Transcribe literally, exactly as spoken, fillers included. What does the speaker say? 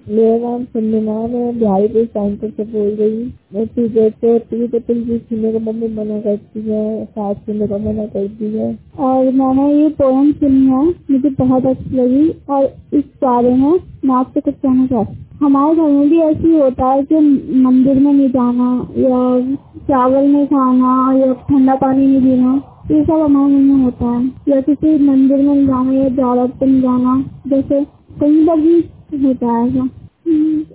मेरा नाम संजना है, बिहारीपुर सेंटर से बोल रही हूँ। मैं सिगरेट होती है तो तुलसी पीने को मम्मी मना करती है, सांस पीने को मना करती है। और मैंने ये पोएम सुनी है, मुझे बहुत अच्छी लगी और इस बारे में मैं आपसे कुछ कहना चाहती हूँ। हमारे घर में भी ऐसे ही होता है कि मंदिर में नहीं जाना या चावल नहीं खाना या ठंडा पानी नहीं पीना, ये सब हमारे घर में होता है। या किसी मंदिर में नहीं जाना या ज्यादा पे नहीं जाना, जैसे कहीं पर भी होता है ऐसा।